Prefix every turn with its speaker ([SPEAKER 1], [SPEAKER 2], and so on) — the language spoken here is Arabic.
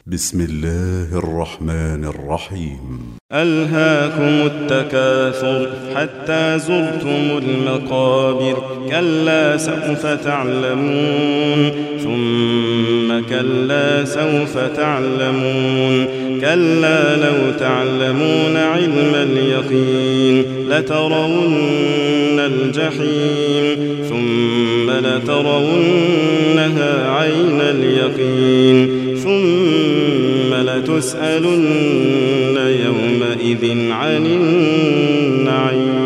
[SPEAKER 1] بسم الله الرحمن الرحيم.
[SPEAKER 2] ألهاكم التكاثر حتى زرتم المقابر. كلا سوف تعلمون ثم كلا سوف تعلمون. كلا لو تعلمون علم اليقين لترون الجحيم ثم لترونها عين اليقين ثم لتسألن يومئذ عن النعيم.